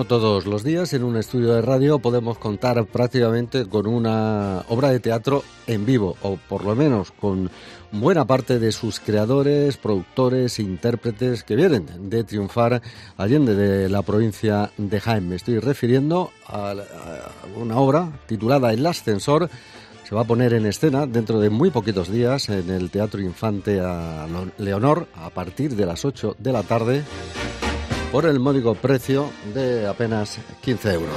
todos los días en un estudio de radio podemos contar prácticamente con una obra de teatro en vivo, o por lo menos con buena parte de sus creadores, productores, intérpretes que vienen de triunfar allende de la provincia de Jaén. Me estoy refiriendo a una obra titulada El Ascensor. Se va a poner en escena dentro de muy poquitos días en el Teatro Infante Leonor a partir de las 8 de la tarde por el módico precio de apenas 15 euros.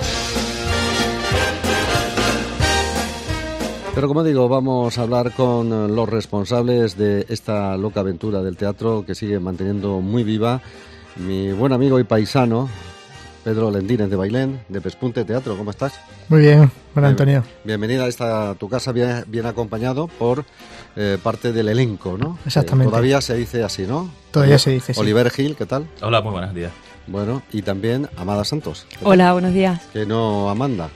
Pero como digo, vamos a hablar con los responsables de esta loca aventura del teatro que sigue manteniendo muy viva. Mi buen amigo y paisano, Pedro Lendínez de Bailén, de Pespunte Teatro. ¿Cómo estás? Muy bien, hola Antonio. Bienvenida a tu casa, bien acompañado por parte del elenco, ¿no? Exactamente. Todavía se dice así, ¿no? Todavía se dice, sí. Oliver Gil, ¿qué tal? Hola, muy buenos días. Bueno, y también Amada Santos. Hola, buenos días. Que no Amanda.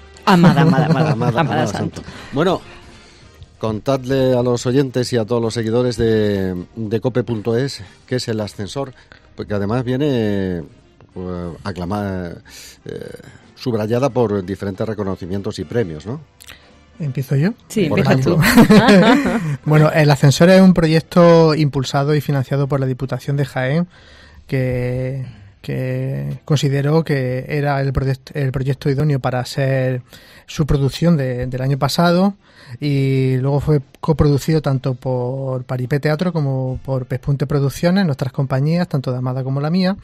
Amada Santos. Bueno, contadle a los oyentes y a todos los seguidores de cope.es qué es El Ascensor, porque además viene aclamada, subrayada por diferentes reconocimientos y premios, ¿no? ¿Empiezo yo? Sí, por empieza tú. Bueno, El Ascensor es un proyecto impulsado y financiado por la Diputación de Jaén que consideró que era el proyecto idóneo para hacer su producción del año pasado, y luego fue coproducido tanto por Paripé Teatro como por Pespunte Producciones, nuestras compañías, tanto de Amada como la mía.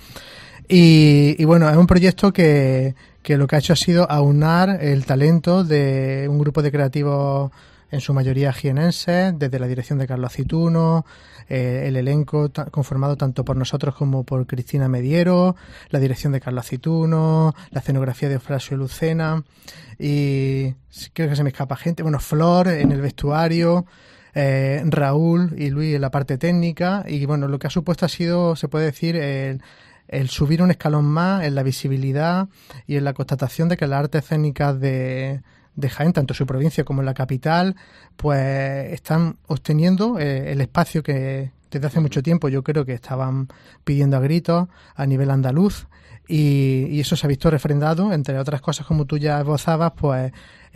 Y bueno, es un proyecto que lo que ha hecho ha sido aunar el talento de un grupo de creativos, en su mayoría jienenses, desde la dirección de Carlos Aceituno, el elenco conformado tanto por nosotros como por Cristina Mediero, la dirección de Carlos Aceituno, la escenografía de Eufrasio Lucena, y creo que se me escapa gente, bueno, Flor en el vestuario, Raúl y Luis en la parte técnica, y bueno, lo que ha supuesto ha sido, se puede decir, el subir un escalón más en la visibilidad y en la constatación de que las artes escénicas de Jaén, tanto en su provincia como en la capital, pues están obteniendo el espacio que desde hace mucho tiempo yo creo que estaban pidiendo a gritos a nivel andaluz, y eso se ha visto refrendado, entre otras cosas, como tú ya esbozabas, pues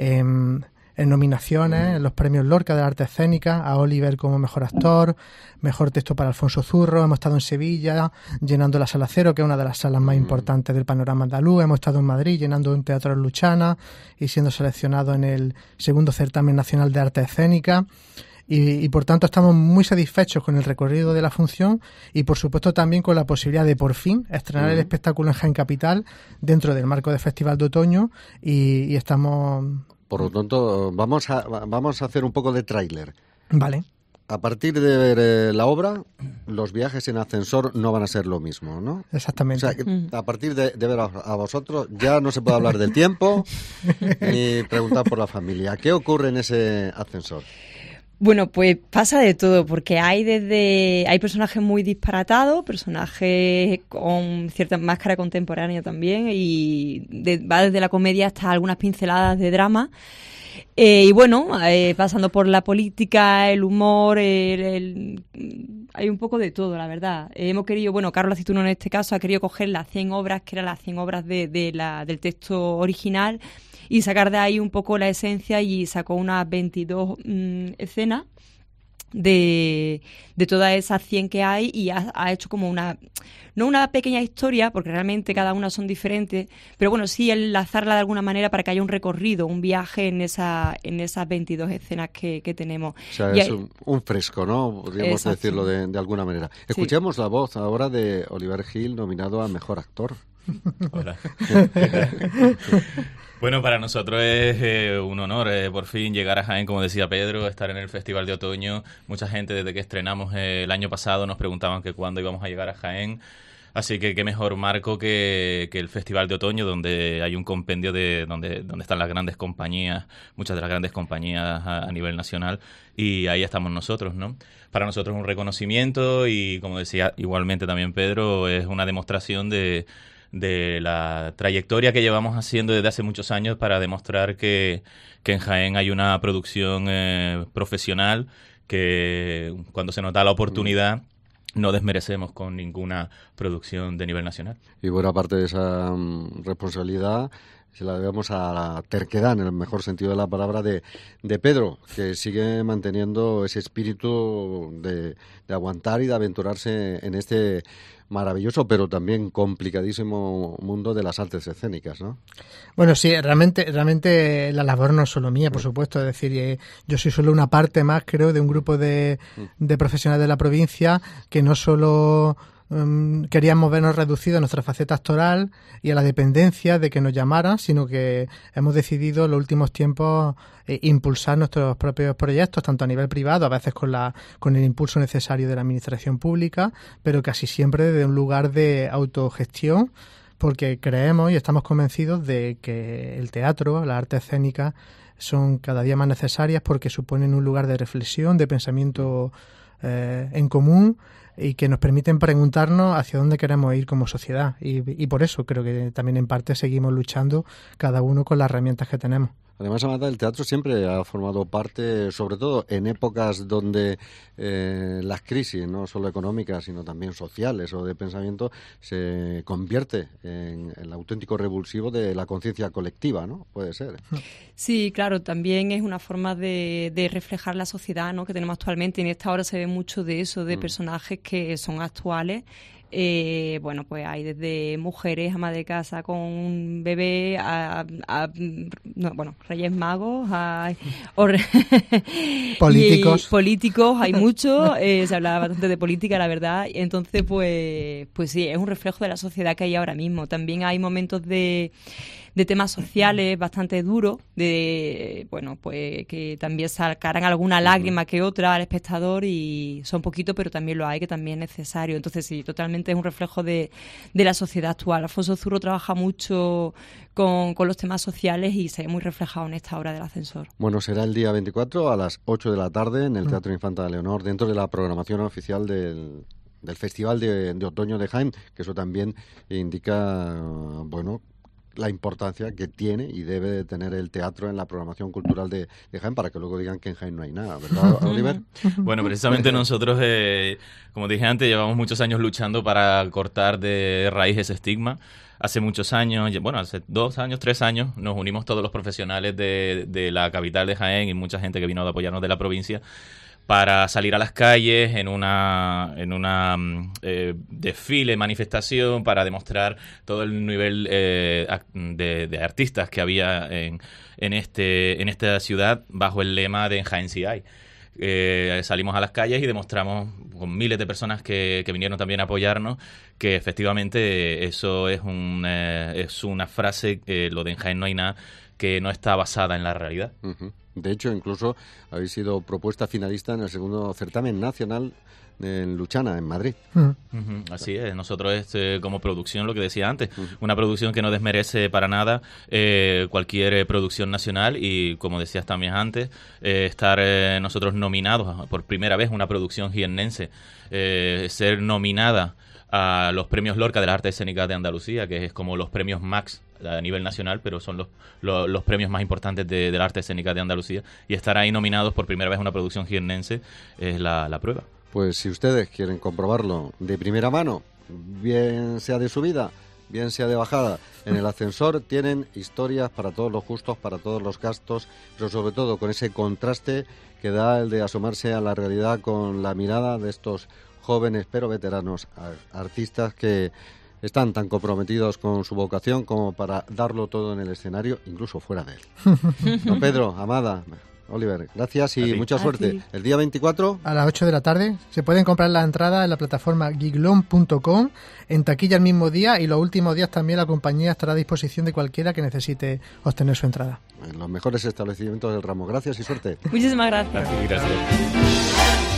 en nominaciones, en los premios Lorca de la arte escénica, a Oliver como mejor actor, mejor texto para Alfonso Zurro. Hemos estado en Sevilla llenando la Sala Cero, que es una de las salas más importantes del panorama andaluz. Hemos estado en Madrid llenando un teatro en Luchana y siendo seleccionado en el segundo certamen nacional de arte escénica. Y por tanto estamos muy satisfechos con el recorrido de la función, y por supuesto también con la posibilidad de por fin estrenar el espectáculo en Jaén Capital dentro del marco del Festival de Otoño, y estamos... Por lo tanto, vamos a hacer un poco de tráiler. Vale. A partir de ver la obra, los viajes en ascensor no van a ser lo mismo, ¿no? Exactamente. O sea, que a partir de ver a vosotros ya no se puede hablar del tiempo ni preguntar por la familia. ¿Qué ocurre en ese ascensor? Bueno, pues pasa de todo, porque hay personajes muy disparatados, personajes con cierta máscara contemporánea también, y va desde la comedia hasta algunas pinceladas de drama. Y bueno, pasando por la política, el humor, hay un poco de todo, la verdad. Hemos querido, Carlos Aceituno en este caso ha querido coger las 100 obras, que eran las 100 obras del texto original, y sacar de ahí un poco la esencia, y sacó unas 22 escenas de todas esas 100 que hay, y ha hecho como no una pequeña historia, porque realmente cada una son diferentes, pero bueno, sí enlazarla de alguna manera para que haya un recorrido, un viaje en esas 22 escenas que tenemos. O sea, es un fresco, ¿no? Podríamos decirlo de alguna manera. Escuchemos la voz ahora de Oliver Gil, nominado a Mejor Actor. Hola. Bueno, para nosotros es un honor por fin llegar a Jaén, como decía Pedro, estar en el Festival de Otoño. Mucha gente desde que estrenamos el año pasado nos preguntaban que cuándo íbamos a llegar a Jaén. Así que qué mejor marco que el Festival de Otoño, donde hay un compendio de donde están las grandes compañías, muchas de las grandes compañías a nivel nacional, y ahí estamos nosotros, ¿no? Para nosotros es un reconocimiento, y como decía igualmente también Pedro, es una demostración de la trayectoria que llevamos haciendo desde hace muchos años para demostrar que en Jaén hay una producción profesional, que cuando se nos da la oportunidad no desmerecemos con ninguna producción de nivel nacional. Y buena parte de esa responsabilidad se la debemos a la terquedad, en el mejor sentido de la palabra, de Pedro, que sigue manteniendo ese espíritu de aguantar y de aventurarse en este maravilloso, pero también complicadísimo mundo de las artes escénicas, ¿no? Bueno, sí, realmente la labor no es solo mía, por supuesto. Es decir, yo soy solo una parte más, creo, de un grupo de profesionales de la provincia que no solo queríamos vernos reducidos a nuestra faceta actoral y a la dependencia de que nos llamaran, sino que hemos decidido en los últimos tiempos impulsar nuestros propios proyectos, tanto a nivel privado, a veces con el impulso necesario de la administración pública, pero casi siempre desde un lugar de autogestión, porque creemos y estamos convencidos de que el teatro, las artes escénicas, son cada día más necesarias porque suponen un lugar de reflexión, de pensamiento en común, y que nos permiten preguntarnos hacia dónde queremos ir como sociedad. Y por eso creo que también en parte seguimos luchando cada uno con las herramientas que tenemos. Además, Amada, el teatro siempre ha formado parte, sobre todo en épocas donde las crisis, no solo económicas, sino también sociales o de pensamiento, se convierte en el auténtico revulsivo de la conciencia colectiva, ¿no? Puede ser. Sí, claro, también es una forma de reflejar la sociedad, ¿no?, que tenemos actualmente. En esta hora se ve mucho de eso, de personajes que son actuales. Bueno, pues hay desde mujeres, ama de casa con un bebé, Reyes Magos, políticos. Políticos, hay muchos, se hablaba bastante de política, la verdad. Entonces, pues sí, es un reflejo de la sociedad que hay ahora mismo. También hay momentos de temas sociales bastante duros, pues que también sacarán alguna lágrima que otra al espectador, y son poquitos, pero también lo hay, que también es necesario. Entonces sí, totalmente es un reflejo de la sociedad actual. Alfonso Zurro trabaja mucho con los temas sociales y se ve muy reflejado en esta obra del Ascensor. Bueno, será el día 24 a las 8 de la tarde en el Teatro Infanta de Leonor, dentro de la programación oficial del Festival de Otoño de Jaén, que eso también indica, la importancia que tiene y debe de tener el teatro en la programación cultural de Jaén, para que luego digan que en Jaén no hay nada, ¿verdad, Oliver? Bueno, precisamente nosotros, como dije antes, llevamos muchos años luchando para cortar de raíz ese estigma. Hace muchos años, hace 2 años, 3 años, nos unimos todos los profesionales de la capital de Jaén y mucha gente que vino a apoyarnos de la provincia, para salir a las calles en una desfile, manifestación, para demostrar todo el nivel de artistas que había en esta ciudad, bajo el lema de En Jaén sí hay. Salimos a las calles y demostramos con miles de personas que vinieron también a apoyarnos que efectivamente eso es una frase, lo de En Jaén no hay nada, que no está basada en la realidad. Uh-huh. De hecho, incluso habéis sido propuesta finalista en el segundo certamen nacional en Luchana, en Madrid. Así es, nosotros como producción, lo que decía antes, una producción que no desmerece para nada cualquier producción nacional, y como decías también antes, estar nosotros nominados por primera vez, una producción jiennense, ser nominada a los premios Lorca de las Artes Escénicas de Andalucía, que es como los premios Max a nivel nacional, pero son los premios más importantes de la arte escénica de Andalucía, y estar ahí nominados por primera vez a una producción jiennense es la prueba. Pues si ustedes quieren comprobarlo de primera mano, bien sea de subida, bien sea de bajada, en el Ascensor tienen historias para todos los gustos, para todos los gastos, pero sobre todo con ese contraste que da el de asomarse a la realidad con la mirada de estos jóvenes pero veteranos artistas que están tan comprometidos con su vocación como para darlo todo en el escenario, incluso fuera de él. Don Pedro, Amada, Oliver, gracias y mucha suerte. El día 24 a las 8 de la tarde se pueden comprar la entrada en la plataforma giglon.com, en taquilla el mismo día, y los últimos días también la compañía estará a disposición de cualquiera que necesite obtener su entrada. En los mejores establecimientos del ramo. Gracias y suerte. Muchísimas gracias. Gracias.